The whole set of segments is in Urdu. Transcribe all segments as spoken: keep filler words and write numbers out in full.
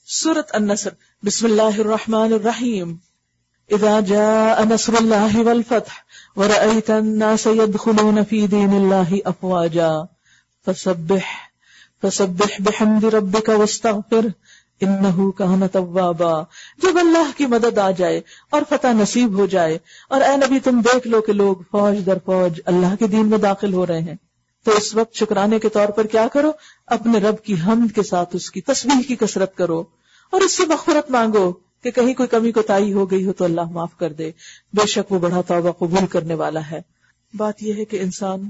سورۃ النصر. بسم اللہ الرحمن الرحیم. اذا جاء نصر اللہ والفتح ورأيت الناس يدخلون في دين الله افواجا فسبح فسبح بحمد ربك واستغفر انه كان توابا. جب اللہ کی مدد آ جائے اور فتح نصیب ہو جائے اور اے نبی تم دیکھ لو کہ لوگ فوج در فوج اللہ کے دین میں داخل ہو رہے ہیں، تو اس وقت شکرانے کے طور پر کیا کرو؟ اپنے رب کی حمد کے ساتھ اس کی تسبیح کی کثرت کرو اور اس سے مغفرت مانگو کہ کہیں کوئی کمی کوتاہی ہو گئی ہو تو اللہ معاف کر دے، بے شک وہ بڑا توبہ قبول کرنے والا ہے. بات یہ ہے کہ انسان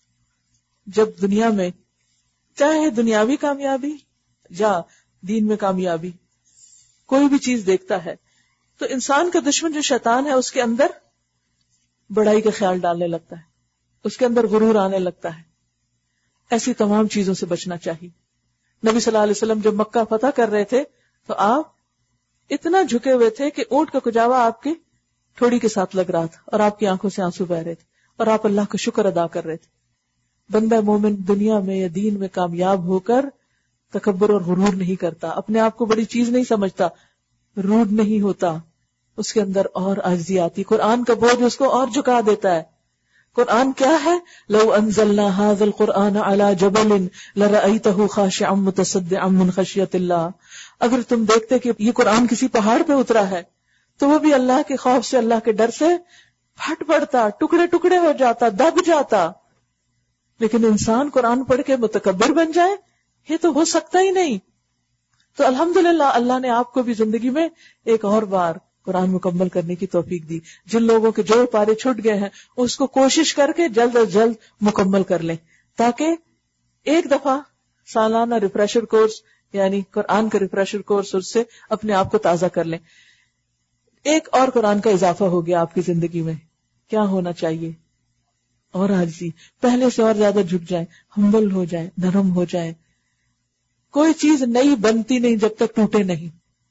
جب دنیا میں چاہے دنیاوی کامیابی یا دین میں کامیابی کوئی بھی چیز دیکھتا ہے تو انسان کا دشمن جو شیطان ہے اس کے اندر بڑائی کا خیال ڈالنے لگتا ہے، اس کے اندر غرور آنے لگتا ہے. ایسی تمام چیزوں سے بچنا چاہیے. نبی صلی اللہ علیہ وسلم جب مکہ فتح کر رہے تھے تو آپ اتنا جھکے ہوئے تھے کہ اونٹ کا کجاوا آپ کی ٹھوڑی کے ساتھ لگ رہا تھا اور آپ کی آنکھوں سے آنسو بہ رہے تھے اور آپ اللہ کا شکر ادا کر رہے تھے. بندہ مومن دنیا میں یا دین میں کامیاب ہو کر تکبر اور غرور نہیں کرتا، اپنے آپ کو بڑی چیز نہیں سمجھتا، روڈ نہیں ہوتا، اس کے اندر اور عاجزی آتی. قرآن کا بوجھ اس کو اور جھکا دیتا ہے. قرآن کیا ہے؟ لو انزلنا هذا القرآن على جبل لرأيته خاشعا متصدعا من خشية الله. اگر تم دیکھتے کہ یہ قرآن کسی پہاڑ پہ اترا ہے تو وہ بھی اللہ کے خوف سے، اللہ کے ڈر سے پھٹ پڑتا، ٹکڑے ٹکڑے ہو جاتا، دب جاتا. لیکن انسان قرآن پڑھ کے متکبر بن جائے، یہ تو ہو سکتا ہی نہیں. تو الحمدللہ اللہ نے آپ کو بھی زندگی میں ایک اور بار قرآن مکمل کرنے کی توفیق دی. جن لوگوں کے جو پارے چھٹ گئے ہیں اس کو کوشش کر کے جلد از جلد مکمل کر لیں، تاکہ ایک دفعہ سالانہ ریفریشر کورس یعنی قرآن کا ریفریشر کورس اس سے اپنے آپ کو تازہ کر لیں. ایک اور قرآن کا اضافہ ہو گیا آپ کی زندگی میں. کیا ہونا چاہیے؟ اور عاجزی، پہلے سے اور زیادہ جھک جائیں، ہمبل ہو جائیں، نرم ہو جائیں. کوئی چیز نئی بنتی نہیں جب تک ٹوٹے نہیں.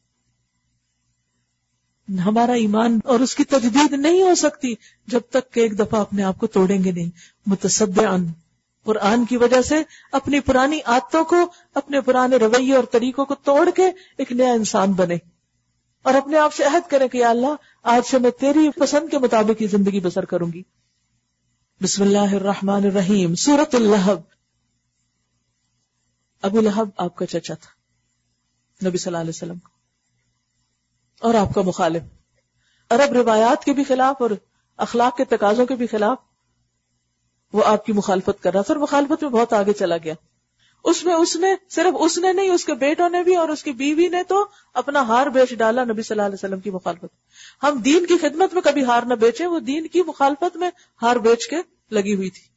ہمارا ایمان اور اس کی تجدید نہیں ہو سکتی جب تک کہ ایک دفعہ اپنے آپ کو توڑیں گے نہیں. متصدعن، قرآن کی وجہ سے اپنی پرانی عادتوں کو، اپنے پرانے رویے اور طریقوں کو توڑ کے ایک نیا انسان بنے اور اپنے آپ سے عہد کرے کہ یا اللہ آج سے میں تیری پسند کے مطابق ہی زندگی بسر کروں گی. بسم اللہ الرحمن الرحیم. سورۃ اللہب. ابو لہب آپ کا چچا تھا نبی صلی اللہ علیہ وسلم کو اور آپ کا مخالف، عرب روایات کے بھی خلاف اور اخلاق کے تقاضوں کے بھی خلاف وہ آپ کی مخالفت کر رہا تھا اور مخالفت میں بہت آگے چلا گیا. اس میں اس نے صرف اس نے نہیں، اس کے بیٹوں نے بھی اور اس کی بیوی نے تو اپنا ہار بیچ ڈالا نبی صلی اللہ علیہ وسلم کی مخالفت. ہم دین کی خدمت میں کبھی ہار نہ بیچیں، وہ دین کی مخالفت میں ہار بیچ کے لگی ہوئی تھی.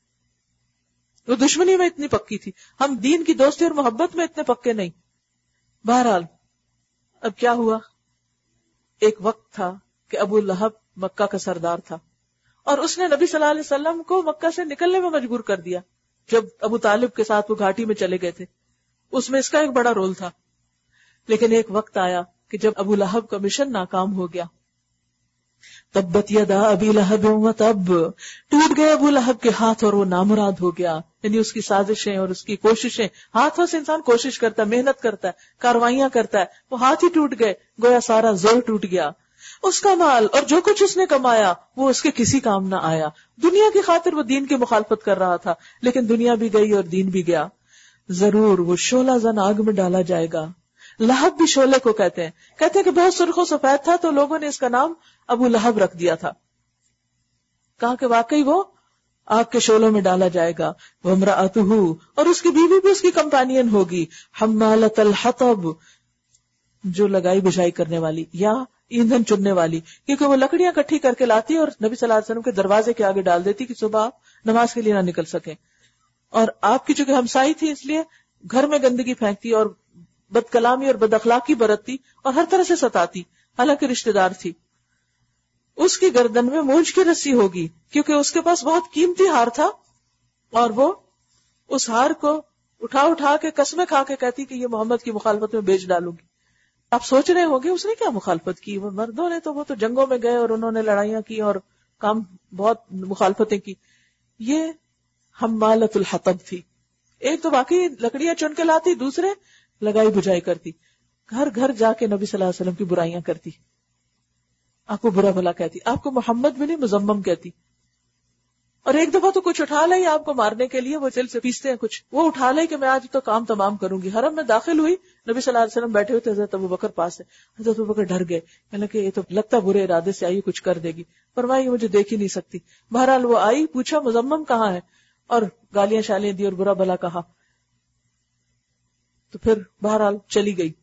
وہ دشمنی میں اتنی پکی تھی، ہم دین کی دوستی اور محبت میں اتنے پکے نہیں. بہرحال اب کیا ہوا؟ ایک وقت تھا کہ ابو لہب مکہ کا سردار تھا اور اس نے نبی صلی اللہ علیہ وسلم کو مکہ سے نکلنے میں مجبور کر دیا. جب ابو طالب کے ساتھ وہ گھاٹی میں چلے گئے تھے اس میں اس کا ایک بڑا رول تھا. لیکن ایک وقت آیا کہ جب ابو لہب کا مشن ناکام ہو گیا. تبت یدا ابی لہب و تب، ٹوٹ گئے ابو لہب کے ہاتھ اور وہ نامراد ہو گیا. یعنی اس کی سازشیں اور اس کی کوششیں، ہاتھوں سے انسان کوشش کرتا ہے، محنت کرتا ہے، کاروائیاں کرتا ہے، وہ ہاتھ ہی ٹوٹ گئے، گویا سارا زور ٹوٹ گیا. اس کا مال اور جو کچھ اس نے کمایا وہ اس کے کسی کام نہ آیا. دنیا کی خاطر وہ دین کی مخالفت کر رہا تھا، لیکن دنیا بھی گئی اور دین بھی گیا. ضرور وہ شعلہ زن آگ میں ڈالا جائے گا. لہب بھی شعلے کو کہتے ہیں. کہتے ہیں کہ بہت سرخ و سفید تھا تو لوگوں نے اس کا نام ابو لہب رکھ دیا تھا. کہا کہ واقعی وہ آگ کے شعلوں میں ڈالا جائے گا. وامرأتہ، اور اس کی بیوی بھی اس کی کمپینین ہوگی. حمالۃ الحطب، جو لگائی بجھائی کرنے والی یا ایندھن چننے والی، کیونکہ وہ لکڑیاں کٹھی کر کے لاتی اور نبی صلی اللہ علیہ وسلم کے دروازے کے آگے ڈال دیتی کہ صبح آپ نماز کے لیے نہ نکل سکیں. اور آپ کی چونکہ ہمسائی تھی اس لیے گھر میں گندگی پھینکتی اور بد کلامی اور بد اخلاقی برتتی اور ہر طرح سے ستاتی، حالانکہ رشتہ دار تھی. اس کی گردن میں مونج کی رسی ہوگی کیونکہ اس کے پاس بہت قیمتی ہار تھا اور وہ اس ہار کو اٹھا اٹھا کے قسمیں کھا کے کہتی کہ یہ محمد کی مخالفت میں بیچ ڈالوں گی. آپ سوچ رہے ہوں گے اس نے کیا مخالفت کی؟ وہ مردوں نے تو وہ تو جنگوں میں گئے اور انہوں نے لڑائیاں کی اور کام بہت مخالفتیں کی. یہ حمالۃ الحطب تھی. ایک تو باقی لکڑیاں چن کے لاتی، دوسرے لگائی بجھائی کرتی. گھر گھر جا کے نبی صلی اللہ علیہ وسلم کی برائیاں کرتی، آپ کو برا بھلا کہتی، آپ کو محمد بھی نہیں مذمم کہتی. اور ایک دفعہ تو کچھ اٹھا لائی آپ کو مارنے کے لیے، وہ دل سے پیستے ہیں کچھ، وہ اٹھا لائی کہ میں آج تو کام تمام کروں گی. حرم میں داخل ہوئی، نبی صلی اللہ علیہ وسلم بیٹھے ہوئے تھے، حضرت ابوبکر پاس ہے. حضرت ابوبکر ڈر گئے، کہنے کہ یہ تو لگتا برے ارادے سے آئی، کچھ کر دے گی. فرمائی مجھے دیکھ ہی نہیں سکتی. بہرحال وہ آئی، پوچھا مذمم کہاں ہے، اور گالیاں شالیاں دی اور برا بھلا کہا. تو پھر بہرحال چلی گئی.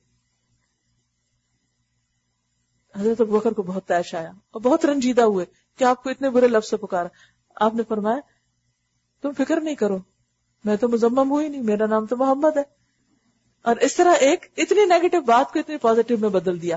حضرت ابوبکر کو بہت طیش آیا اور بہت رنجیدہ ہوئے کہ آپ کو اتنے برے لفظ سے پکارا. آپ نے فرمایا تم فکر نہیں کرو، میں تو مذمم ہوئی نہیں، میرا نام تو محمد ہے. اور اس طرح ایک اتنی نیگیٹو بات کو اتنی پازیٹو میں بدل دیا.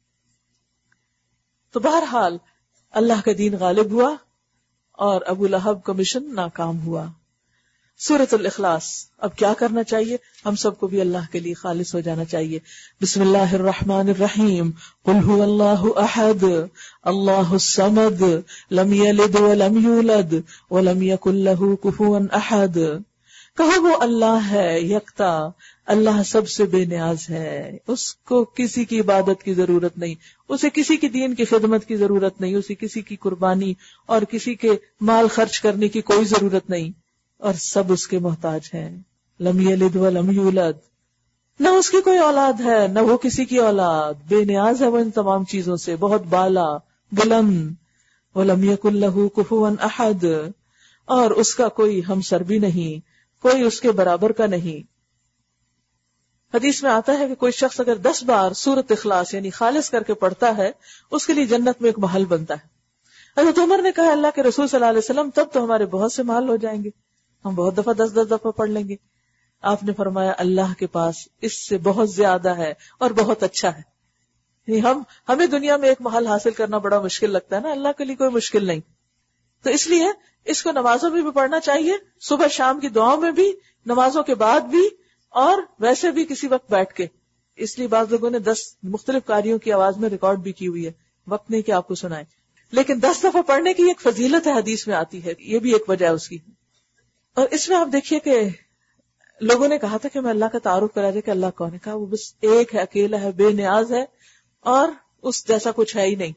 تو بہرحال اللہ کا دین غالب ہوا اور ابو لہب کا مشن ناکام ہوا. سورۃ الاخلاص. اب کیا کرنا چاہیے؟ ہم سب کو بھی اللہ کے لیے خالص ہو جانا چاہیے. بسم اللہ الرحمن الرحیم. قل هو اللہ احد اللہ الصمد لم یلد ولم یولد ولم یکن له کفوا احد. کہو وہ اللہ ہے یکتا، اللہ سب سے بے نیاز ہے، اس کو کسی کی عبادت کی ضرورت نہیں، اسے کسی کی دین کی خدمت کی ضرورت نہیں، اسے کسی کی قربانی اور کسی کے مال خرچ کرنے کی کوئی ضرورت نہیں، اور سب اس کے محتاج ہیں. لم یلد ولم یولد، نہ اس کی کوئی اولاد ہے نہ وہ کسی کی اولاد، بے نیاز ہے وہ ان تمام چیزوں سے، بہت بالا بلند. ولم یکن له کفوا احد، اور اس کا کوئی ہمسر بھی نہیں، کوئی اس کے برابر کا نہیں. حدیث میں آتا ہے کہ کوئی شخص اگر دس بار سورۃ اخلاص یعنی خالص کر کے پڑھتا ہے، اس کے لیے جنت میں ایک محل بنتا ہے. حضرت عمر نے کہا اللہ کے رسول صلی اللہ علیہ وسلم تب تو ہمارے بہت سے محل ہو جائیں گے، ہم بہت دفعہ دس دس دفعہ پڑھ لیں گے. آپ نے فرمایا اللہ کے پاس اس سے بہت زیادہ ہے اور بہت اچھا ہے. یعنی ہم ہمیں دنیا میں ایک محل حاصل کرنا بڑا مشکل لگتا ہے نا، اللہ کے لیے کوئی مشکل نہیں. تو اس لیے اس کو نمازوں میں بھی پڑھنا چاہیے، صبح شام کی دعاؤں میں بھی، نمازوں کے بعد بھی، اور ویسے بھی کسی وقت بیٹھ کے. اس لیے بعض لوگوں نے دس مختلف قاریوں کی آواز میں ریکارڈ بھی کی ہوئی ہے، وقت نہیں کہ آپ کو سنائیں، لیکن دس دفعہ پڑھنے کی ایک فضیلت ہے، حدیث میں آتی ہے، یہ بھی ایک وجہ ہے اس کی. اور اس میں آپ دیکھیے کہ لوگوں نے کہا تھا کہ میں اللہ کا تعارف کرا دے کہ اللہ کون ہے. کہا وہ بس ایک ہے، اکیلا ہے، بے نیاز ہے، اور اس جیسا کچھ ہے ہی نہیں.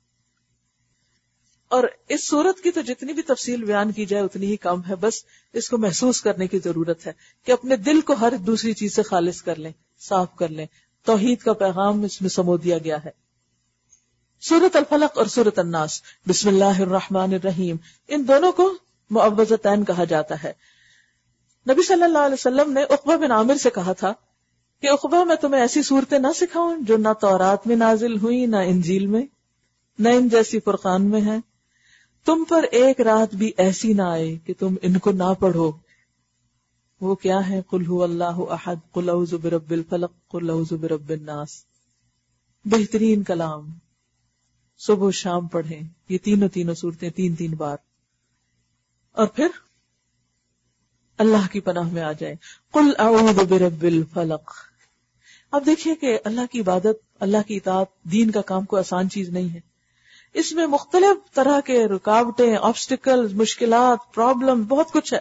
اور اس صورت کی تو جتنی بھی تفصیل بیان کی جائے اتنی ہی کم ہے، بس اس کو محسوس کرنے کی ضرورت ہے کہ اپنے دل کو ہر دوسری چیز سے خالص کر لیں، صاف کر لیں. توحید کا پیغام اس میں سمو دیا گیا ہے. سورۃ الفلق اور سورۃ الناس. بسم اللہ الرحمن الرحیم، ان دونوں کو معوذتین کہا جاتا ہے. نبی صلی اللہ علیہ وسلم نے عقبہ بن عامر سے کہا تھا کہ عقبہ میں تمہیں ایسی صورتیں نہ سکھاؤں جو نہ تورات میں نازل ہوئی، نہ انجیل میں، نہ ان جیسی فرقان میں ہے. تم پر ایک رات بھی ایسی نہ آئے کہ تم ان کو نہ پڑھو. وہ کیا ہے؟ قل هو اللہ احد، قل اعوذ برب الفلق، قل اعوذ برب الناس. بہترین کلام، صبح و شام پڑھیں یہ تینوں تینوں صورتیں تین تین بار، اور پھر اللہ کی پناہ میں آ جائیں. قل اعوذ برب الفلق. اب دیکھیے کہ اللہ کی عبادت، اللہ کی اطاعت، دین کا کام کوئی آسان چیز نہیں ہے. اس میں مختلف طرح کے رکاوٹیں، آبسٹیکل، مشکلات، پرابلم، بہت کچھ ہے.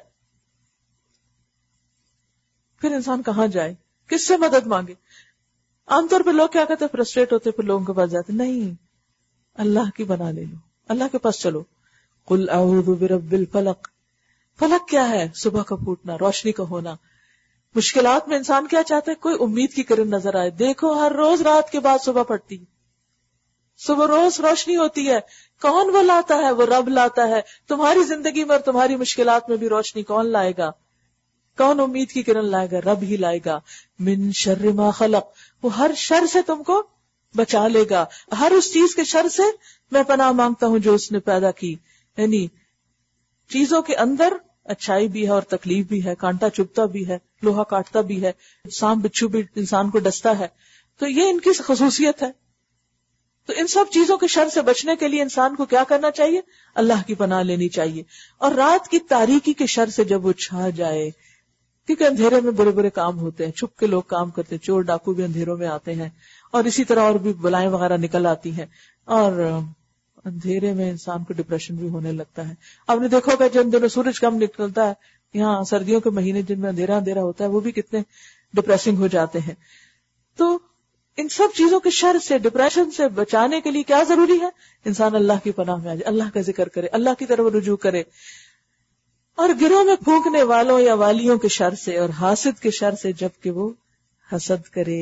پھر انسان کہاں جائے، کس سے مدد مانگے؟ عام طور پہ لوگ کیا کہتے ہیں، فرسٹریٹ ہوتے پھر لوگوں کے پاس جاتے. نہیں، اللہ کی بنا لے لو، اللہ کے پاس چلو. قل اعوذ برب الفلق. فلق کیا ہے؟ صبح کا پھوٹنا، روشنی کا ہونا. مشکلات میں انسان کیا چاہتا ہے؟ کوئی امید کی کرن نظر آئے. دیکھو ہر روز رات کے بعد صبح پڑتی، صبح روز روشنی ہوتی ہے. کون وہ لاتا ہے؟ وہ رب لاتا ہے. تمہاری زندگی میں اور تمہاری مشکلات میں بھی روشنی کون لائے گا؟ کون امید کی کرن لائے گا؟ رب ہی لائے گا. من شر ما خلق، وہ ہر شر سے تم کو بچا لے گا. ہر اس چیز کے شر سے میں پناہ مانگتا ہوں جو اس نے پیدا کی. یعنی چیزوں کے اندر اچھائی بھی ہے اور تکلیف بھی ہے، کانٹا چبھتا بھی ہے، لوہا کاٹتا بھی ہے، سانپ بچھو بھی انسان کو ڈستا ہے. تو یہ ان کی خصوصیت ہے. تو ان سب چیزوں کے شر سے بچنے کے لیے انسان کو کیا کرنا چاہیے؟ اللہ کی پناہ لینی چاہیے. اور رات کی تاریکی کے شر سے جب وہ چھا جائے، کیونکہ اندھیرے میں برے برے کام ہوتے ہیں، چھپ کے لوگ کام کرتے ہیں، چور ڈاکو بھی اندھیروں میں آتے ہیں، اور اسی طرح اور بھی بلائیں وغیرہ نکل آتی ہیں، اور اندھیرے میں انسان کو ڈپریشن بھی ہونے لگتا ہے. آپ نے دیکھا ہوگا جن دنوں سورج کم نکلتا ہے، یہاں سردیوں کے مہینے جن میں اندھیرا اندھیرا ہوتا ہے، وہ بھی کتنے ڈپریسنگ ہو جاتے ہیں. تو ان سب چیزوں کے شر سے، ڈپریشن سے بچانے کے لیے کیا ضروری ہے؟ انسان اللہ کی پناہ میں آ جائے، اللہ کا ذکر کرے، اللہ کی طرف رجوع کرے، اور گروہ میں پھونکنے والوں یا والیوں کے شر سے اور حاسد کے شر سے، جبکہ وہ حسد کرے،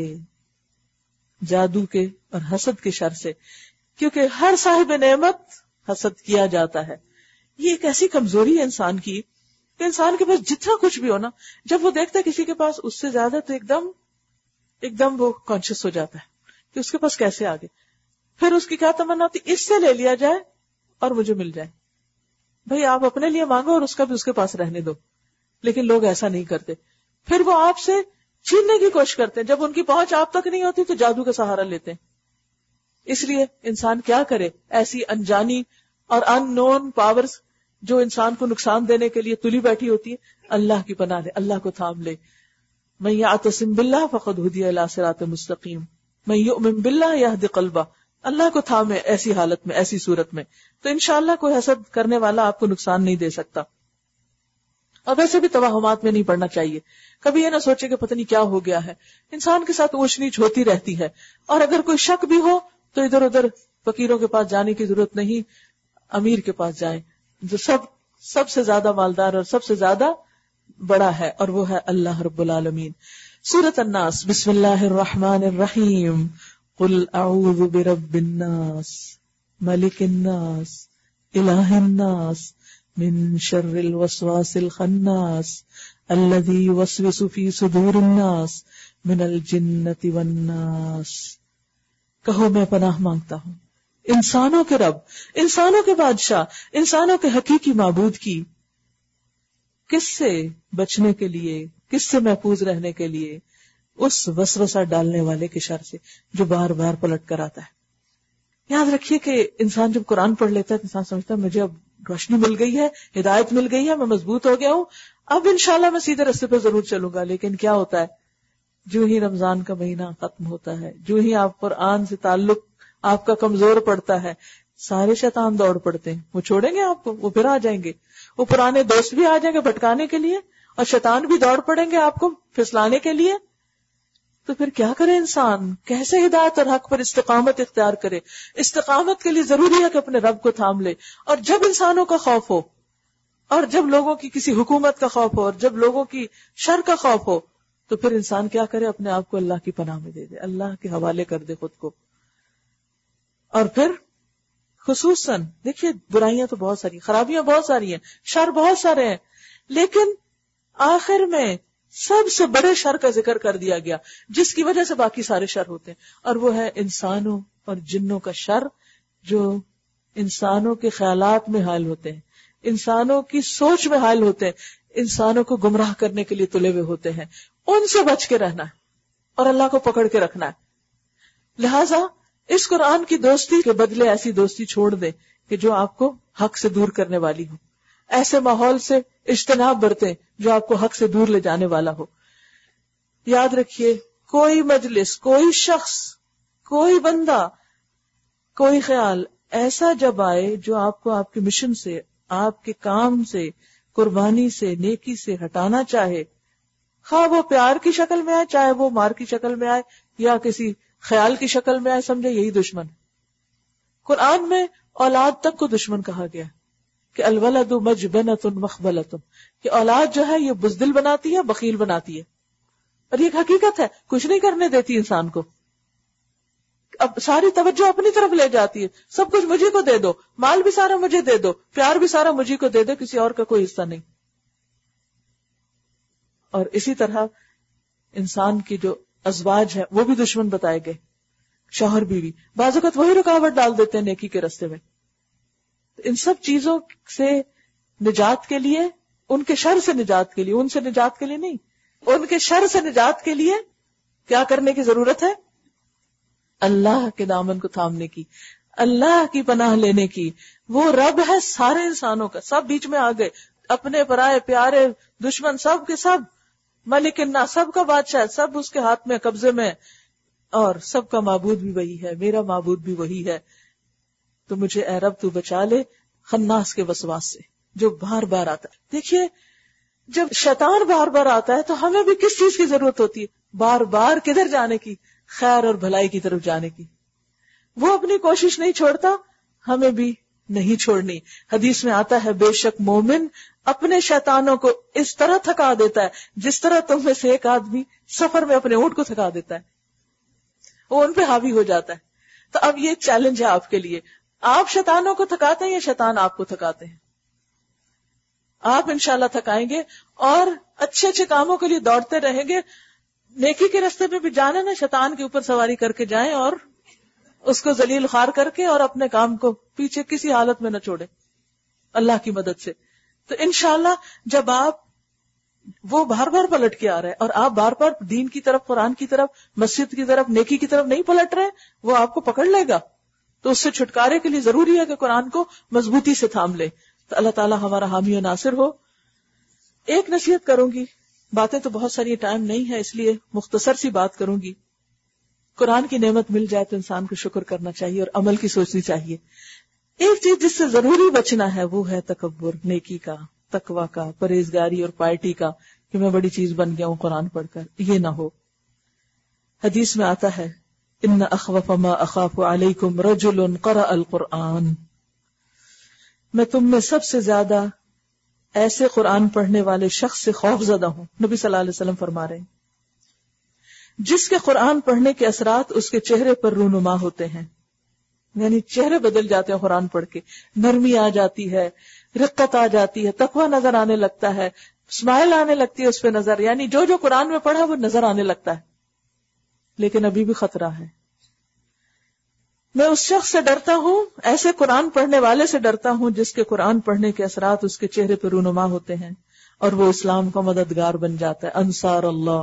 جادو کے اور حسد کے شر سے، کیونکہ ہر صاحب نعمت حسد کیا جاتا ہے۔ یہ ایک ایسی کمزوری ہے انسان کی کہ انسان کے پاس جتنا کچھ بھی ہو نا، جب وہ دیکھتا ہے کسی کے پاس اس سے زیادہ تو ایک دم ایک دم وہ کانشیس ہو جاتا ہے کہ اس کے پاس کیسے آگے، پھر اس کی کیا تمنا ہوتی، اس سے لے لیا جائے اور مجھے مل جائے۔ بھئی آپ اپنے لیے مانگو اور اس کا بھی اس کے پاس رہنے دو، لیکن لوگ ایسا نہیں کرتے، پھر وہ آپ سے چھیننے کی کوشش کرتے ہیں، جب ان کی پہنچ آپ تک نہیں ہوتی تو جادو کا سہارا لیتے ہیں۔ اس لیے انسان کیا کرے، ایسی انجانی اور ان نون پاورز جو انسان کو نقصان دینے کے لیے تلی بیٹھی ہوتی ہے، اللہ کی پناہ لے، اللہ کو تھام لے۔ من یعتصم باللہ فقد ہدی الی صراط مستقیم، من یؤمن باللہ یہد قلبہ، اللہ کو تھامے ایسی حالت میں، ایسی صورت میں، تو انشاءاللہ کوئی حسد کرنے والا آپ کو نقصان نہیں دے سکتا۔ اور ویسے بھی توہمات میں نہیں پڑنا چاہیے، کبھی یہ نہ سوچے کہ پتہ نہیں کیا ہو گیا ہے، انسان کے ساتھ اونچ نیچ ہوتی رہتی ہے، اور اگر کوئی شک بھی ہو تو ادھر ادھر فقیروں کے پاس جانے کی ضرورت نہیں، امیر کے پاس جائیں جو سب سب سے زیادہ مالدار اور سب سے زیادہ بڑا ہے، اور وہ ہے اللہ رب العالمین۔ سورۃ الناس، بسم اللہ الرحمن الرحیم، قل اعوذ برب الناس ملک الناس الہ الناس من شر الوسواس الخناس الذی یوسوس فی صدور الناس من الجنۃ والناس۔ کہو میں پناہ مانگتا ہوں انسانوں کے رب، انسانوں کے بادشاہ، انسانوں کے حقیقی معبود کی، کس سے بچنے کے لیے، کس سے محفوظ رہنے کے لیے؟ اس وسوسہ ڈالنے والے کے شر سے جو بار بار پلٹ کر آتا ہے۔ یاد رکھیے کہ انسان جب قرآن پڑھ لیتا ہے تو انسان سمجھتا ہے مجھے اب روشنی مل گئی ہے، ہدایت مل گئی ہے، میں مضبوط ہو گیا ہوں، اب انشاءاللہ میں سیدھے راستے پہ ضرور چلوں گا۔ لیکن کیا ہوتا ہے، جو ہی رمضان کا مہینہ ختم ہوتا ہے، جو ہی آپ قرآن سے تعلق آپ کا کمزور پڑتا ہے، سارے شیطان دوڑ پڑتے ہیں، وہ چھوڑیں گے آپ کو، وہ پھر آ جائیں گے، وہ پرانے دوست بھی آ جائیں گے بھٹکانے کے لیے، اور شیطان بھی دوڑ پڑیں گے آپ کو پھسلانے کے لیے۔ تو پھر کیا کرے انسان، کیسے ہدایت اور حق پر استقامت اختیار کرے؟ استقامت کے لیے ضروری ہے کہ اپنے رب کو تھام لے، اور جب انسانوں کا خوف ہو، اور جب لوگوں کی کسی حکومت کا خوف ہو، اور جب لوگوں کی شر کا خوف ہو، تو پھر انسان کیا کرے، اپنے آپ کو اللہ کی پناہ میں دے دے، اللہ کے حوالے کر دے خود کو۔ اور پھر خصوصاً دیکھیے برائیاں تو بہت ساری، خرابیاں بہت ساری ہیں، شر بہت سارے ہیں، لیکن آخر میں سب سے بڑے شر کا ذکر کر دیا گیا جس کی وجہ سے باقی سارے شر ہوتے ہیں، اور وہ ہے انسانوں اور جنوں کا شر، جو انسانوں کے خیالات میں حائل ہوتے ہیں، انسانوں کی سوچ میں حائل ہوتے ہیں، انسانوں کو گمراہ کرنے کے لیے تلے ہوئے ہوتے ہیں۔ ان سے بچ کے رہنا ہے اور اللہ کو پکڑ کے رکھنا ہے۔ لہذا اس قرآن کی دوستی کے بدلے ایسی دوستی چھوڑ دیں کہ جو آپ کو حق سے دور کرنے والی ہو، ایسے ماحول سے اجتناب برتیں جو آپ کو حق سے دور لے جانے والا ہو۔ یاد رکھیے، کوئی مجلس، کوئی شخص، کوئی بندہ، کوئی خیال ایسا جب آئے جو آپ کو آپ کے مشن سے، آپ کے کام سے، قربانی سے، نیکی سے ہٹانا چاہے، خواہ وہ پیار کی شکل میں آئے، چاہے وہ مار کی شکل میں آئے یا کسی خیال کی شکل میں آئے، سمجھے یہی دشمن۔ قرآن میں اولاد تک کو دشمن کہا گیا کہ الولد مجبنۃ مخبلۃ، کہ اولاد جو ہے یہ بزدل بناتی ہے، بخیل بناتی ہے، اور یہ ایک حقیقت ہے، کچھ نہیں کرنے دیتی انسان کو، اب ساری توجہ اپنی طرف لے جاتی ہے، سب کچھ مجھے کو دے دو، مال بھی سارا مجھے دے دو، پیار بھی سارا مجھے کو دے دو، کسی اور کا کوئی حصہ نہیں۔ اور اسی طرح انسان کی جو ازواج ہے وہ بھی دشمن بتائے گئے، شوہر بیوی، بعض اوقات وہی رکاوٹ ڈال دیتے ہیں نیکی کے راستے میں۔ ان سب چیزوں سے نجات کے لیے، ان کے شر سے نجات کے لیے، ان سے نجات کے لیے نہیں، ان کے شر سے نجات کے لیے کیا کرنے کی ضرورت ہے؟ اللہ کے دامن کو تھامنے کی، اللہ کی پناہ لینے کی۔ وہ رب ہے سارے انسانوں کا، سب بیچ میں آ گئے، اپنے پرائے پیارے دشمن سب کے سب، ملک الناس سب کا بادشاہ، سب اس کے ہاتھ میں، قبضے میں، اور سب کا معبود بھی وہی ہے، میرا معبود بھی وہی ہے۔ تو مجھے اے رب تو بچا لے خناس کے وسواس سے جو بار بار آتا ہے۔ دیکھیے جب شیطان بار بار آتا ہے تو ہمیں بھی کس چیز کی ضرورت ہوتی ہے؟ بار بار کدھر جانے کی؟ خیر اور بھلائی کی طرف جانے کی. وہ اپنی کوشش نہیں چھوڑتا, ہمیں بھی نہیں چھوڑنی. حدیث میں آتا ہے بے شک مومن اپنے شیطانوں کو اس طرح تھکا دیتا ہے جس طرح تم میں سے ایک آدمی سفر میں اپنے اونٹ کو تھکا دیتا ہے, وہ ان پہ حاوی ہو جاتا ہے. تو اب یہ چیلنج ہے آپ کے لیے, آپ شیطانوں کو تھکاتے ہیں یا شیطان آپ کو تھکاتے ہیں؟ آپ انشاءاللہ تھکائیں گے اور اچھے اچھے کاموں کے لیے دوڑتے رہیں گے. نیکی کے راستے میں بھی جانا نا, شیطان کے اوپر سواری کر کے جائیں اور اس کو ذلیل خوار کر کے اور اپنے کام کو پیچھے کسی حالت میں نہ چھوڑیں اللہ کی مدد سے. تو انشاءاللہ جب آپ وہ بار بار پلٹ کے آ رہے ہیں اور آپ بار بار دین کی طرف, قرآن کی طرف, مسجد کی طرف, نیکی کی طرف نہیں پلٹ رہے, وہ آپ کو پکڑ لے گا. تو اس سے چھٹکارے کے لیے ضروری ہے کہ قرآن کو مضبوطی سے تھام لے. تو اللہ تعالیٰ ہمارا حامی و ناصر ہو. ایک نصیحت کروں گی, باتیں تو بہت ساری, ٹائم نہیں ہے اس لیے مختصر سی بات کروں گی. قرآن کی نعمت مل جائے تو انسان کو شکر کرنا چاہیے اور عمل کی سوچنی چاہیے. ایک چیز جس سے ضروری بچنا ہے وہ ہے تکبر, نیکی کا, تقوی کا, پرہیزگاری اور پائٹی کا, کہ میں بڑی چیز بن گیا ہوں قرآن پڑھ کر. یہ نہ ہو. حدیث میں آتا ہے ان اخوف ما اخاف علیکم رجل قرأ القرآن, میں تم میں سب سے زیادہ ایسے قرآن پڑھنے والے شخص سے خوف زدہ ہوں. نبی صلی اللہ علیہ وسلم فرما رہے ہیں جس کے قرآن پڑھنے کے اثرات اس کے چہرے پر رونما ہوتے ہیں, یعنی چہرے بدل جاتے ہیں قرآن پڑھ کے, نرمی آ جاتی ہے, رقت آ جاتی ہے, تقوی نظر آنے لگتا ہے, اسمائل آنے لگتی ہے اس پہ نظر, یعنی جو جو قرآن میں پڑھا وہ نظر آنے لگتا ہے. لیکن ابھی بھی خطرہ ہے. میں اس شخص سے ڈرتا ہوں, ایسے قرآن پڑھنے والے سے ڈرتا ہوں جس کے قرآن پڑھنے کے اثرات اس کے چہرے پہ رونما ہوتے ہیں اور وہ اسلام کا مددگار بن جاتا ہے, انصار اللہ.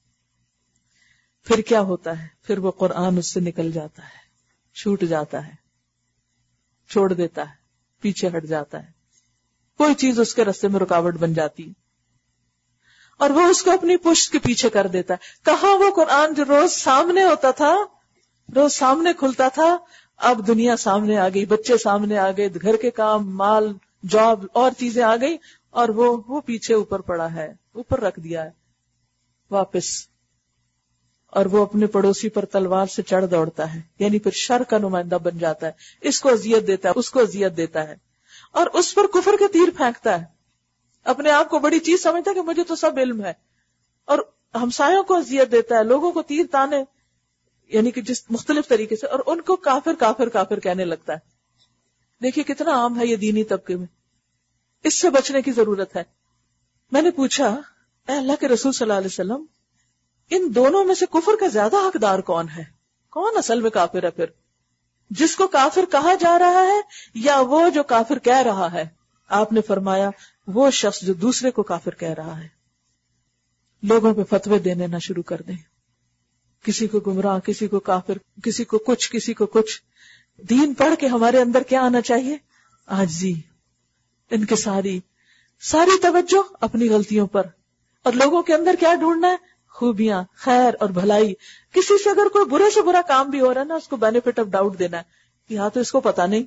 پھر کیا ہوتا ہے؟ پھر وہ قرآن اس سے نکل جاتا ہے, چھوٹ جاتا ہے, چھوڑ دیتا ہے, پیچھے ہٹ جاتا ہے, کوئی چیز اس کے راستے میں رکاوٹ بن جاتی اور وہ اس کو اپنی پشت کے پیچھے کر دیتا ہے. کہاں وہ قرآن جو روز سامنے ہوتا تھا, روز سامنے کھلتا تھا, اب دنیا سامنے آ گئی, بچے سامنے آ گئے, گھر کے کام, مال, جاب اور چیزیں آ گئی, اور وہ وہ پیچھے اوپر پڑا ہے, اوپر رکھ دیا ہے واپس. اور وہ اپنے پڑوسی پر تلوار سے چڑھ دوڑتا ہے, یعنی پھر شر کا نمائندہ بن جاتا ہے, اس کو اذیت دیتا ہے, اس کو اذیت دیتا ہے, اور اس پر کفر کے تیر پھینکتا ہے. اپنے آپ کو بڑی چیز سمجھتا ہے کہ مجھے تو سب علم ہے, اور ہمسایوں کو اذیت دیتا ہے, لوگوں کو تیر تانے, یعنی کہ جس مختلف طریقے سے, اور ان کو کافر کافر کافر کہنے لگتا ہے. دیکھیے کتنا عام ہے یہ دینی طبقے میں. اس سے بچنے کی ضرورت ہے. میں نے پوچھا اے اللہ کے رسول صلی اللہ علیہ وسلم, ان دونوں میں سے کفر کا زیادہ حقدار کون ہے؟ کون اصل میں کافر ہے؟ پھر جس کو کافر کہا جا رہا ہے یا وہ جو کافر کہہ رہا ہے؟ آپ نے فرمایا وہ شخص جو دوسرے کو کافر کہہ رہا ہے. لوگوں پہ فتوے دینے نہ شروع کر دیں, کسی کو گمراہ, کسی کو کافر, کسی کو کچھ, کسی کو کچھ. دین پڑھ کے ہمارے اندر کیا آنا چاہیے؟ عاجزی, انکساری, ساری توجہ اپنی غلطیوں پر, اور لوگوں کے اندر کیا ڈھونڈنا ہے؟ خوبیاں, خیر اور بھلائی. کسی سے اگر کوئی برے سے برا کام بھی ہو رہا ہے نا, اس کو بینیفٹ آف ڈاؤٹ دینا ہے کہ ہاں تو اس کو پتا نہیں,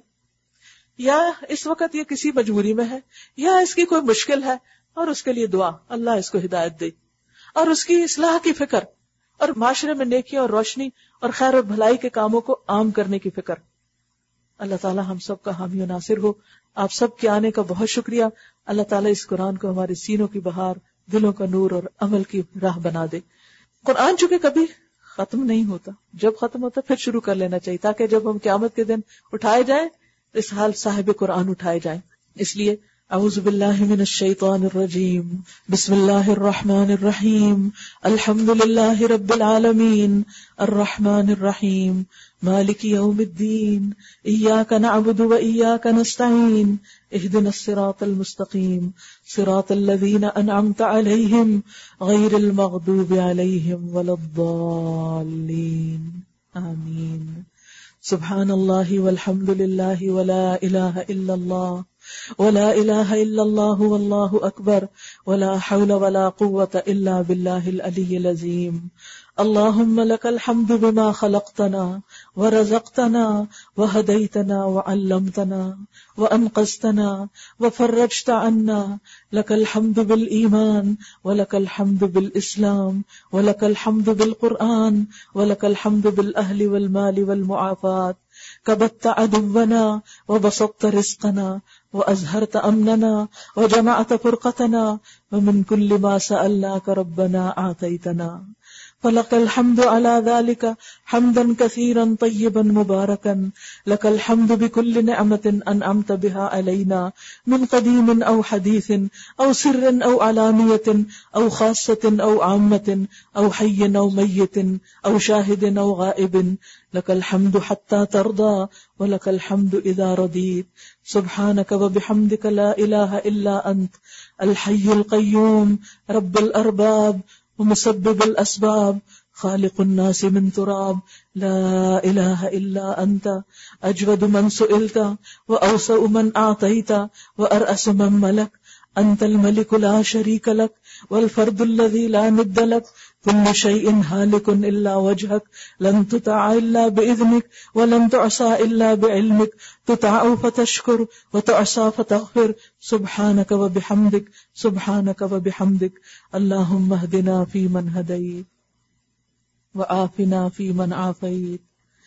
یا اس وقت یہ کسی مجبوری میں ہے, یا اس کی کوئی مشکل ہے, اور اس کے لیے دعا, اللہ اس کو ہدایت دے, اور اس کی اصلاح کی فکر, اور معاشرے میں نیکی اور روشنی اور خیر اور بھلائی کے کاموں کو عام کرنے کی فکر. اللہ تعالیٰ ہم سب کا حامی و ناصر ہو. آپ سب کے آنے کا بہت شکریہ. اللہ تعالیٰ اس قرآن کو ہمارے سینوں کی بہار, دلوں کا نور اور عمل کی راہ بنا دے. قرآن چونکہ کبھی ختم نہیں ہوتا, جب ختم ہوتا پھر شروع کر لینا چاہیے, تاکہ جب ہم قیامت کے دن اٹھائے جائیں اس حال صاحب قرآن اٹھائے جائیں. اس لیے اعوذ باللہ من الشیطان الرجیم, بسم اللہ الرحمن الرحیم, الحمد للہ رب العالمین, الرحمن الرحیم, مالک یوم الدین, ایاک نعبد و ایاک نستعین, اہدنا الصراط المستقیم, صراط الذین انعمت علیہم غیر المغضوب علیہم ولا الضالین, آمین. سبحان اللہ والحمد للہ ولا الہ الا اللہ ولا الہ الا اللہ واللہ اکبر ولا حول ولا قوة الا باللہ العلی العظیم. اللهم لك الحمد بما خلقتنا ورزقتنا وهديتنا وعلمتنا وأنقذتنا وفرجت عنا، لك الحمد بالإيمان ولك الحمد بالإسلام ولك الحمد بالقرآن ولك الحمد بالأهل والمال والمعافاة، كبت عدونا وبسطت رزقنا وأزهرت أمننا وجمعت فرقتنا، ومن كل ما سألناك ربنا أعطيتنا، فلك الحمد على ذلك حمدا كثيرا طيبا مباركا، لك الحمد بكل نعمة أنعمت بها علينا من قديم أو حديث أو سر أو علانية أو خاصة أو عامة أو حي أو ميت أو شاهد أو غائب، لك الحمد حتى ترضى ولك الحمد إذا رضيت، سبحانك وبحمدك لا إله إلا أنت الحي القيوم رب الأرباب ومسبب الأسباب خالق الناس من تراب، لا إله إلا أنت أجود من سئلت وأوسع من أعطيت وأرأس من ملك، أنت الملك لا شريك لك والفرد الذي لا ند لك، كل شيء هالك إلا وجهك، لن تطاع إلا بإذنك ولن تعصى إلا بعلمك، تطاع فتشكر وتعصى فتغفر، سبحانك وبحمدك سبحانك وبحمدك. اللهم اهدنا فيمن هديت وعافنا فيمن عافيت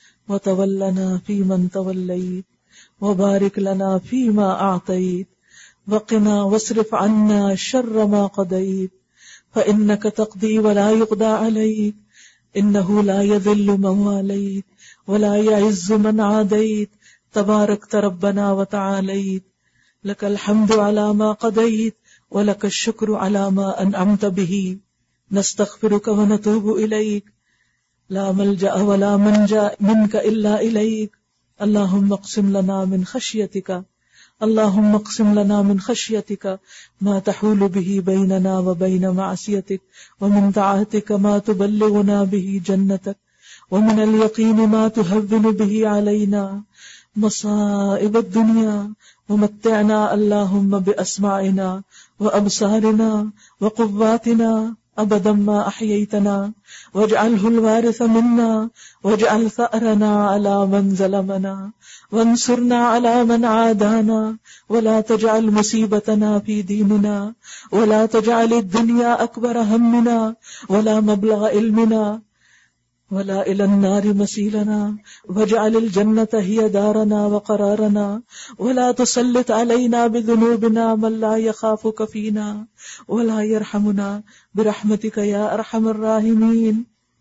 وتولنا فيمن توليت وبارك لنا فيما أعطيت وقنا واصرف عنا شر ما قضيت، فإنك تقضي ولا يقضى عليك، إنه لا يذل من واليت ولا يعز من عاديت، تباركت ربنا وتعاليت، لك الحمد على ما قضيت ولك الشكر على ما أنعمت به، نستغفرك ونتوب إليك، لا ملجأ ولا منجا منك إلا إليك. اللهم اقسم لنا من خشيتك اللهم اقسم لنا من خشيتك ما تحول به بيننا وبين معصيتك، ومن طاعتك ما تبلغنا به جنتك، ومن اليقين ما تهون به علينا مصائب الدنيا، ومتعنا اللهم بأسماعنا وأبصارنا وقواتنا أبدا ما أحييتنا، واجعله الوارث منا، واجعل ثأرنا على من ظلمنا، وانصرنا على من عادانا، ولا تجعل مصيبتنا في ديننا، ولا تجعل الدنيا أكبر همنا ولا مبلغ علمنا ولا إلى النار مسيلنا، واجعل الجنة هي دارنا وقرارنا، ولا تسلط علينا بذنوبنا من لا يخافك فينا ولا يرحمنا برحمتك يا أرحم الراحمين.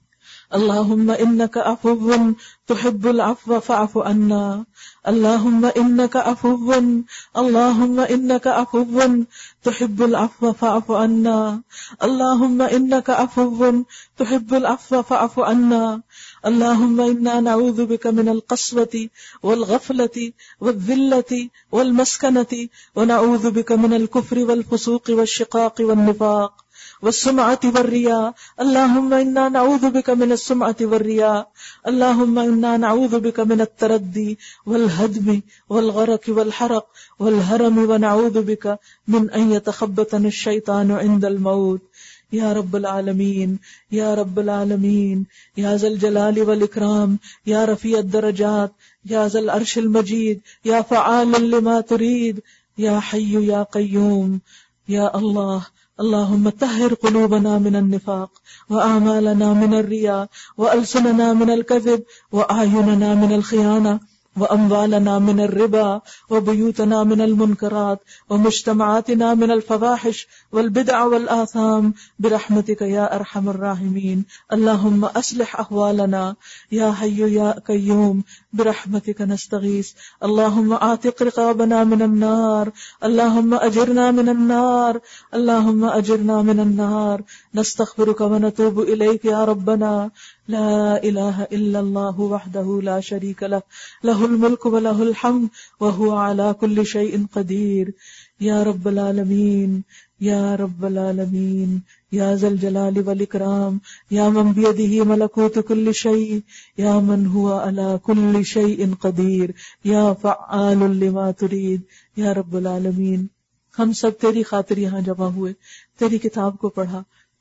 اللهم إنك عفو تحب العفو فاعف عنا، اللهم إنك عفو اللهم إنك عفو تحب العفو فاعف عنا، اللهم إنك عفو تحب العفو فاعف عنا. اللهم إنا نعوذ بك من القسوة والغفلة والذلة والمسكنة، ونعوذ بك من الكفر والفسوق والشقاق والنفاق والسمعة والرياء. اللهم إنا نعوذ بك من السمعة والرياء، اللهم إنا نعوذ بك من التردي والهدم والغرق والحرق والهرم، ونعوذ بك من أن يتخبطنا الشيطان عند الموت. یا رب العالمین یا رب العالمین یا ذا الجلال والإکرام یا رفیع الدرجات یا ذا العرش المجید یا فعال لما تريد یا حی یا قیوم یا اللہ. اللهم طهر قلوبنا من النفاق وأعمالنا من الرياء وألسننا من الكذب وأعيننا من الخيانة وأموالنا من الربا وبيوتنا من المنكرات ومجتمعاتنا من الفواحش والبدع والآثام برحمتك يا أرحم الراحمين. اللهم أصلح أحوالنا يا حي يا قيوم برحمتك نستغيث. اللهم أعتق رقابنا من النار، اللهم أجرنا من النار، اللهم أجرنا من النار. نستغفرك ونتوب إليك يا ربنا. لا إله إلا الله وحده لا شريك له، له الملك وله الحمد وهو على كل شيء قدير. يا رب العالمين يا رب العالمين يا ذا الجلال والإكرام يا من بيده ملكوت كل شيء يا من هو على كل شيء قدير يا فعال لما تريد. یا رب العالمین، ہم سب تیری خاطر یہاں جمع ہوئے، تیری کتاب کو پڑھا،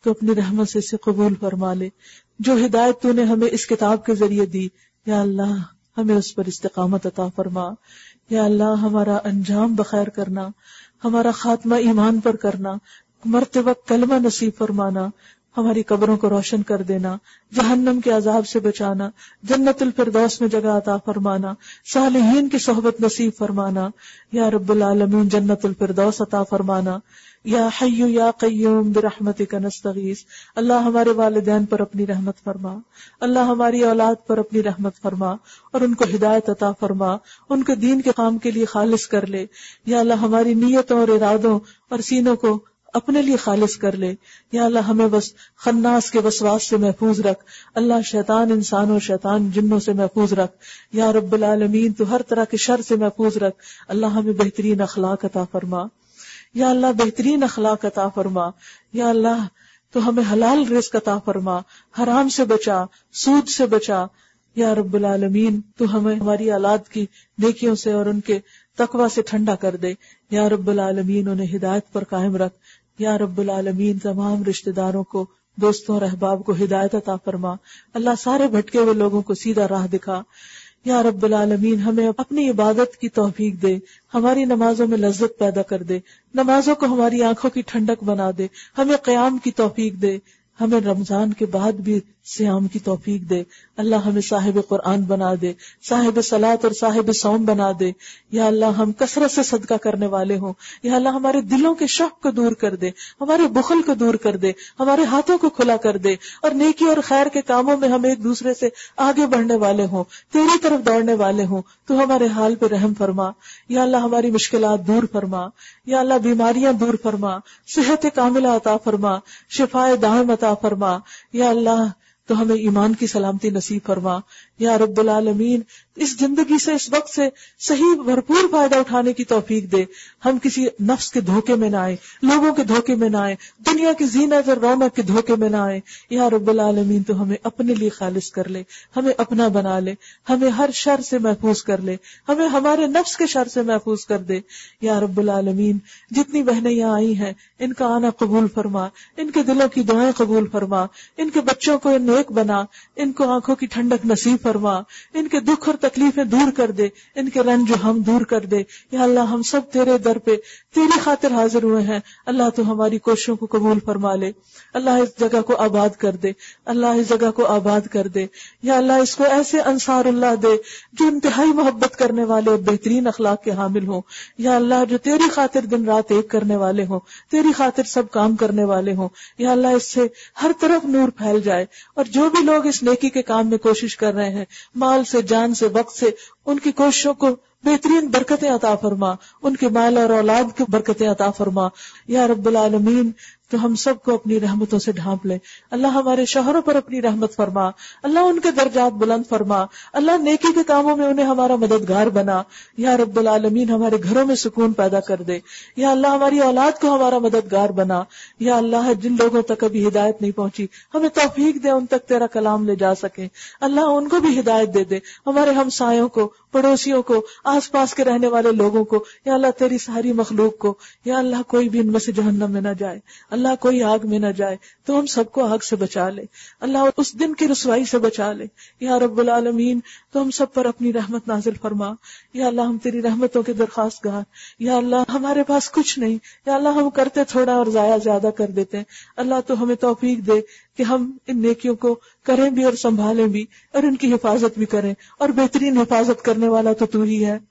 تو اپنی رحمت سے اسے قبول فرما لے. جو ہدایت تو نے ہمیں اس کتاب کے ذریعے دی یا اللہ ہمیں اس پر استقامت عطا فرما. یا اللہ ہمارا انجام بخیر کرنا، ہمارا خاتمہ ایمان پر کرنا، مرتے وقت کلمہ نصیب فرمانا، ہماری قبروں کو روشن کر دینا، جہنم کے عذاب سے بچانا، جنت الفردوس میں جگہ عطا فرمانا، صالحین کی صحبت نصیب فرمانا. یا رب العالمین جنت الفردوس عطا فرمانا. یا حی یا قیوم برحمتک نستغیث. اللہ ہمارے والدین پر اپنی رحمت فرما، اللہ ہماری اولاد پر اپنی رحمت فرما اور ان کو ہدایت عطا فرما، ان کو دین کے کام کے لیے خالص کر لے. یا اللہ ہماری نیتوں اور ارادوں اور سینوں کو اپنے لیے خالص کر لے. یا اللہ ہمیں بس خناس کے وسواس سے محفوظ رکھ. اللہ شیطان انسانوں شیطان جنوں سے محفوظ رکھ. یا رب العالمین تو ہر طرح کے شر سے محفوظ رکھ. اللہ ہمیں بہترین اخلاق عطا فرما. یا اللہ بہترین اخلاق عطا فرما. یا اللہ تو ہمیں حلال رزق عطا فرما، حرام سے بچا، سود سے بچا. یا رب العالمین تو ہمیں ہماری اولاد کی نیکیوں سے اور ان کے تقوی سے ٹھنڈا کر دے. یا رب العالمین انہیں ہدایت پر قائم رکھ. یا رب العالمین تمام رشتہ داروں کو، دوستوں اور احباب کو ہدایت عطا فرما. اللہ سارے بھٹکے ہوئے لوگوں کو سیدھا راہ دکھا. یا رب العالمین ہمیں اپنی عبادت کی توفیق دے، ہماری نمازوں میں لذت پیدا کر دے، نمازوں کو ہماری آنکھوں کی ٹھنڈک بنا دے، ہمیں قیام کی توفیق دے، ہمیں رمضان کے بعد بھی صیام کی توفیق دے. اللہ ہمیں صاحب قرآن بنا دے، صاحب صلاۃ اور صاحب صوم بنا دے. یا اللہ ہم کثرت سے صدقہ کرنے والے ہوں. یا اللہ ہمارے دلوں کے شک کو دور کر دے، ہمارے بخل کو دور کر دے، ہمارے ہاتھوں کو کھلا کر دے اور نیکی اور خیر کے کاموں میں ہم ایک دوسرے سے آگے بڑھنے والے ہوں، تیری طرف دوڑنے والے ہوں. تو ہمارے حال پہ رحم فرما. یا اللہ ہماری مشکلات دور فرما. یا اللہ بیماریاں دور فرما، صحت کاملہ عطا فرما، شفاء دائم عطا فرما. یا اللہ تو ہمیں ایمان کی سلامتی نصیب فرما. یا رب العالمین اس زندگی سے، اس وقت سے صحیح بھرپور فائدہ اٹھانے کی توفیق دے. ہم کسی نفس کے دھوکے میں نہ آئے، لوگوں کے دھوکے میں نہ آئے، دنیا کی زینت اور رونق کے دھوکے میں نہ آئے. یا رب العالمین تو ہمیں اپنے لیے خالص کر لے، ہمیں اپنا بنا لے، ہمیں ہر شر سے محفوظ کر لے، ہمیں ہمارے نفس کے شر سے محفوظ کر دے. یا رب العالمین جتنی بہنیں یہاں آئی ہیں ان کا آنا قبول فرما، ان کے دلوں کی دعائیں قبول فرما، ان کے بچوں کو نیک بنا، ان کو آنکھوں کی ٹھنڈک نصیب فرما، ان کے دکھ اور تکلیفیں دور کر دے، ان کے رنج و غم دور کر دے. یا اللہ ہم سب تیرے در پہ تیری خاطر حاضر ہوئے ہیں. اللہ تو ہماری کوششوں کو قبول فرما لے. اللہ اس جگہ کو آباد کر دے، اللہ اس جگہ کو آباد کر دے. یا اللہ اس کو ایسے انصار اللہ دے جو انتہائی محبت کرنے والے اور بہترین اخلاق کے حامل ہوں. یا اللہ جو تیری خاطر دن رات ایک کرنے والے ہوں، تیری خاطر سب کام کرنے والے ہوں. یا اللہ اس سے ہر طرف نور پھیل جائے اور جو بھی لوگ اس نیکی کے کام میں کوشش کر رہے ہیں، مال سے، جان سے، وقت سے، ان کی کوششوں کو بہترین برکتیں عطا فرما، ان کے مال اور اولاد کی برکتیں عطا فرما. یا رب العالمین تو ہم سب کو اپنی رحمتوں سے ڈھانپ لے. اللہ ہمارے شوہروں پر اپنی رحمت فرما، اللہ ان کے درجات بلند فرما، اللہ نیکی کے کاموں میں انہیں ہمارا مددگار بنا. یا رب العالمین ہمارے گھروں میں سکون پیدا کر دے. یا اللہ ہماری اولاد کو ہمارا مددگار بنا. یا اللہ جن لوگوں تک ابھی ہدایت نہیں پہنچی ہمیں توفیق دے ان تک تیرا کلام لے جا سکیں. اللہ ان کو بھی ہدایت دے دے، ہمارے ہمسایوں کو، پڑوسیوں کو، آس پاس کے رہنے والے لوگوں کو. یا اللہ تیری ساری مخلوق کو. یا اللہ کوئی بھی ان میں سے جہنم میں نہ جائے، اللہ کوئی آگ میں نہ جائے، تو ہم سب کو آگ سے بچا لے. اللہ اس دن کی رسوائی سے بچا لے. یا رب العالمین تو ہم سب پر اپنی رحمت نازل فرما. یا اللہ ہم تیری رحمتوں کے درخواست گار. یا اللہ ہمارے پاس کچھ نہیں، یا اللہ ہم کرتے تھوڑا اور ضائع زیادہ کر دیتے ہیں. اللہ تو ہمیں توفیق دے کہ ہم ان نیکیوں کو کریں بھی اور سنبھالیں بھی اور ان کی حفاظت بھی کریں، اور بہترین حفاظت کرنے والا تو تو ہی ہے.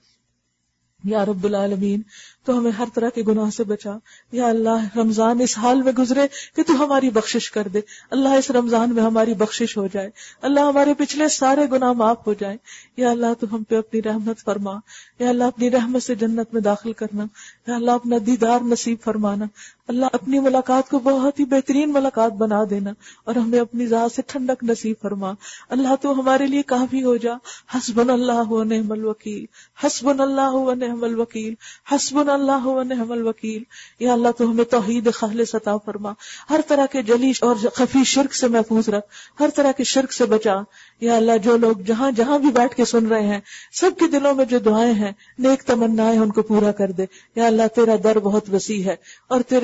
یا رب العالمین تو ہمیں ہر طرح کے گناہ سے بچا. یا اللہ رمضان اس حال میں گزرے کہ تو ہماری بخشش کر دے. اللہ اس رمضان میں ہماری بخشش ہو جائے، اللہ ہمارے پچھلے سارے گناہ معاف ہو جائیں. یا اللہ تو ہم پہ اپنی رحمت فرما. یا اللہ اپنی رحمت سے جنت میں داخل کرنا. یا اللہ اپنا دیدار نصیب فرمانا. اللہ اپنی ملاقات کو بہت ہی بہترین ملاقات بنا دینا اور ہمیں اپنی ذات سے ٹھنڈک نصیب فرما. اللہ تو ہمارے لیے کافی ہو جا. حسبنا اللہ و نعم الوکیل، حسبنا اللہ و نعم الوکیل، حسبنا اللہ و نعم الوکیل. یا اللہ تو ہمیں توحید خالص عطا فرما، ہر طرح کے جلی اور خفی شرک سے محفوظ رکھ، ہر طرح کے شرک سے بچا. یا اللہ جو لوگ جہاں جہاں بھی بیٹھ کے سن رہے ہیں سب کے دلوں میں جو دعائیں ہیں، نیک تمنائیں، ان کو پورا کر دے. یا اللہ تیرا در بہت وسیع ہے اور تیرے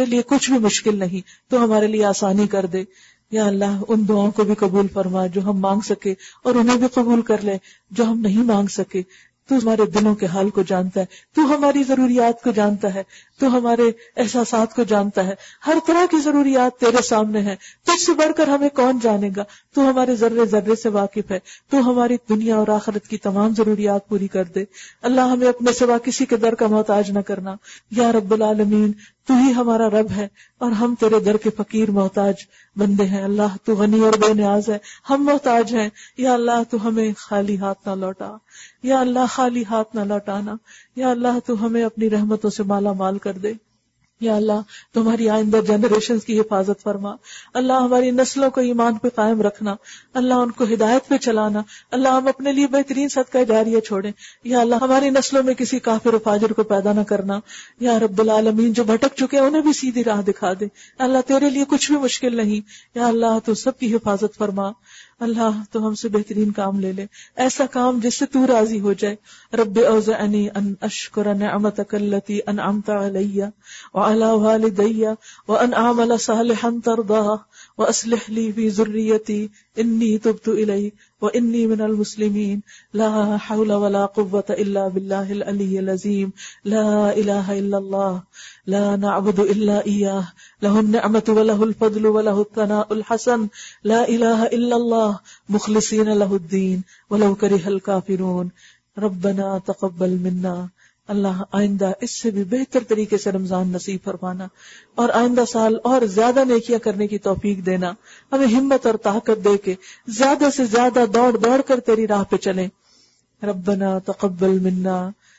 لیے کچھ بھی مشکل نہیں، تو ہمارے لیے آسانی کر دے. یا اللہ ان دعاؤں کو بھی قبول فرما جو ہم مانگ سکے، اور انہیں بھی قبول کر لے جو ہم نہیں مانگ سکے. تو ہمارے دلوں کے حال کو جانتا ہے، تو ہماری ضروریات کو جانتا ہے، تو ہمارے احساسات کو جانتا ہے. ہر طرح کی ضروریات تیرے سامنے ہیں، تجھ سے بڑھ کر ہمیں کون جانے گا. تو ہمارے ذرے ذرے سے واقف ہے، تو ہماری دنیا اور آخرت کی تمام ضروریات پوری کر دے. اللہ ہمیں اپنے سوا کسی کے در کا محتاج نہ کرنا. یا رب العالمین، تو ہی ہمارا رب ہے اور ہم تیرے در کے فقیر محتاج بندے ہیں. اللہ تو غنی اور بے نیاز ہے، ہم محتاج ہیں. یا اللہ تو ہمیں خالی ہاتھ نہ لوٹا، یا اللہ خالی ہاتھ نہ لوٹانا. یا اللہ تو ہمیں اپنی رحمتوں سے مالا مال کر دے. یا اللہ تمہاری آئندہ جنریشنز کی حفاظت فرما. اللہ ہماری نسلوں کو ایمان پہ قائم رکھنا، اللہ ان کو ہدایت پہ چلانا. اللہ ہم اپنے لیے بہترین صدقہ جاریہ چھوڑیں. یا اللہ ہماری نسلوں میں کسی کافر و فاجر کو پیدا نہ کرنا. یا رب العالمین جو بھٹک چکے ہیں انہیں بھی سیدھی راہ دکھا دے. اللہ تیرے لیے کچھ بھی مشکل نہیں. یا اللہ تو سب کی حفاظت فرما. اللہ تو ہم سے بہترین کام لے لے، ایسا کام جس سے تو راضی ہو جائے. رب اوزعنی ان اشکر نعمتک التی انعمت علی وعلی والدی وان اعمل صالحا ترضاہ واصلح لی فی ذریتی انی تبت الیک وانی من المسلمین. لا حول ولا قوة الا باللہ العلی العظیم. لا الہ الا اللہ لا نعبد الا ایاہ لہ النعمت ولہ الفضل ولہ الثناء الحسن. لا الہ الا اللہ مخلصین لہ الدین ولو کرہ الکافرون. ربنا تقبل منا. اللہ آئندہ اس سے بھی بہتر طریقے سے رمضان نصیب فرمانا، اور آئندہ سال اور زیادہ نیکیاں کرنے کی توفیق دینا. ہمیں ہمت اور طاقت دے کے زیادہ سے زیادہ دوڑ دوڑ کر تیری راہ پہ چلیں. ربنا تقبل منا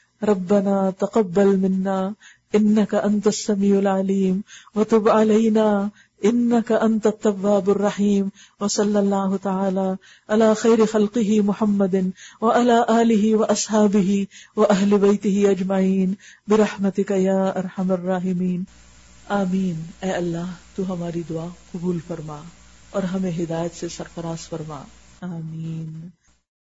ربنا تقبل منا انک انت السمیع العلیم وتب علینا انک انت التواب الرحیم. وصلی اللہ تعالی علی خیر خلقہ محمد وعلی آلہ واصحابہ واہل بیتہ اجمعین برحمتک یا ارحم الراحمین. آمین. اے اللہ تو ہماری دعا قبول فرما اور ہمیں ہدایت سے سرفراز فرما. آمین.